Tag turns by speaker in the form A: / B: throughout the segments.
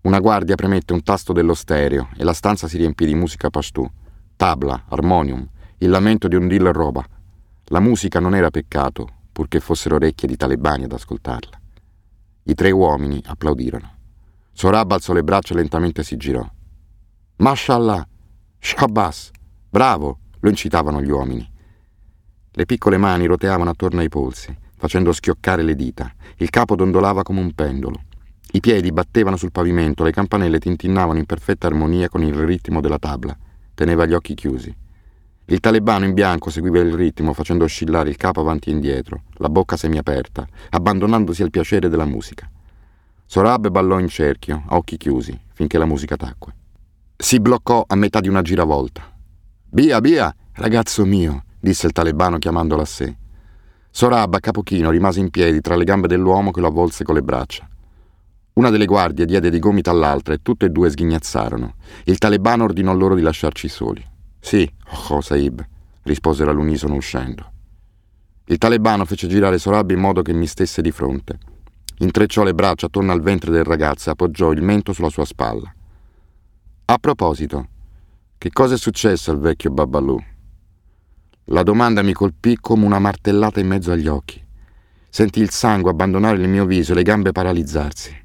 A: Una guardia premette un tasto dello stereo e la stanza si riempì di musica pashtu, tabla, armonium, il lamento di un dil roba. La musica non era peccato, purché fossero orecchie di talebani ad ascoltarla. I 3 uomini applaudirono. Sorab alzò le braccia e lentamente si girò. Mashallah, Shabbas, bravo, lo incitavano gli uomini. Le piccole mani roteavano attorno ai polsi, facendo schioccare le dita. Il capo dondolava come un pendolo. I piedi battevano sul pavimento, le campanelle tintinnavano in perfetta armonia con il ritmo della tabla. Teneva gli occhi chiusi. Il talebano in bianco seguiva il ritmo, facendo oscillare il capo avanti e indietro, la bocca semiaperta, abbandonandosi al piacere della musica. Sorab ballò in cerchio, a occhi chiusi, finché la musica tacque. Si bloccò a metà di una giravolta. «Via, via, ragazzo mio», disse il talebano chiamandolo a sé. Sorab, a capo chino, rimase in piedi tra le gambe dell'uomo che lo avvolse con le braccia. Una delle guardie diede di gomito all'altra e tutte e 2 sghignazzarono. Il talebano ordinò loro di lasciarci soli. «Sì, oh Saib», risposero all'unisono uscendo. Il talebano fece girare Sorab in modo che mi stesse di fronte. Intrecciò le braccia attorno al ventre del ragazzo e appoggiò il mento sulla sua spalla. «A proposito, che cosa è successo al vecchio Babbalù?» La domanda mi colpì come una martellata in mezzo agli occhi. Sentii il sangue abbandonare il mio viso e le gambe paralizzarsi.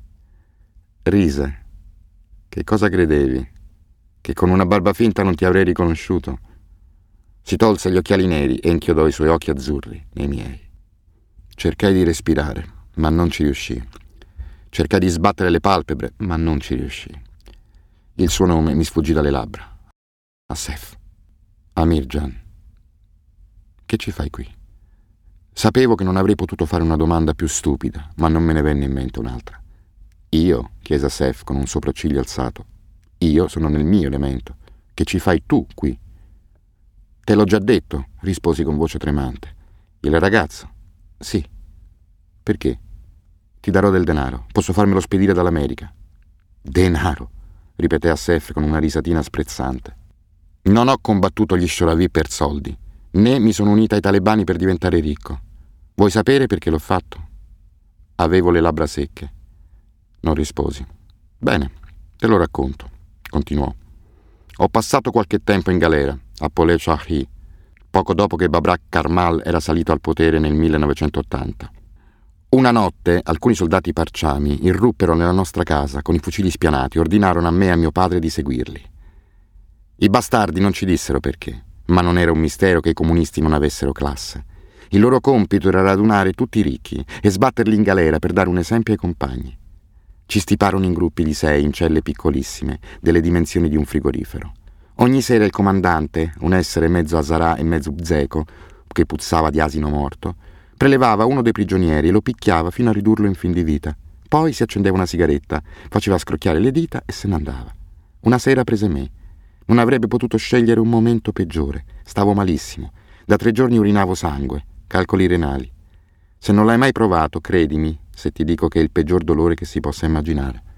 A: Rise. «Che cosa credevi? Che con una barba finta non ti avrei riconosciuto?» Si tolse gli occhiali neri e inchiodò i suoi occhi azzurri nei miei. Cercai di respirare, ma non ci riuscii. Cercai di sbattere le palpebre, ma non ci riuscii. Il suo nome mi sfuggì dalle labbra. Asef. Amirjan. Che ci fai qui? Sapevo che non avrei potuto fare una domanda più stupida, ma non me ne venne in mente un'altra. «Io?» chiese Asef con un sopracciglio alzato. «Io sono nel mio elemento. Che ci fai tu qui?» «Te l'ho già detto», risposi con voce tremante. «Il ragazzo?» «Sì». «Perché?» «Ti darò del denaro. Posso farmelo spedire dall'America». «Denaro?» ripeté Asef con una risatina sprezzante. «Non ho combattuto gli Shoravi per soldi, né mi sono unita ai talebani per diventare ricco. Vuoi sapere perché l'ho fatto?» Avevo le labbra secche. Non risposi. «Bene, te lo racconto», continuò. «Ho passato qualche tempo in galera, a Polé Shahi, poco dopo che Babrak Karmal era salito al potere nel 1980. Una notte alcuni soldati parciami irruppero nella nostra casa con i fucili spianati e ordinarono a me e a mio padre di seguirli. I bastardi non ci dissero perché, ma non era un mistero che i comunisti non avessero classe. Il loro compito era radunare tutti i ricchi e sbatterli in galera per dare un esempio ai compagni. Ci stiparono in gruppi di 6 in celle piccolissime, delle dimensioni di un frigorifero. Ogni sera il comandante, un essere mezzo Hazara e mezzo zeco, che puzzava di asino morto, prelevava uno dei prigionieri e lo picchiava fino a ridurlo in fin di vita. Poi si accendeva una sigaretta, faceva scrocchiare le dita e se ne andava. Una sera prese me. Non avrebbe potuto scegliere un momento peggiore. Stavo malissimo. Da 3 giorni urinavo sangue, calcoli renali. Se non l'hai mai provato, credimi se ti dico che è il peggior dolore che si possa immaginare.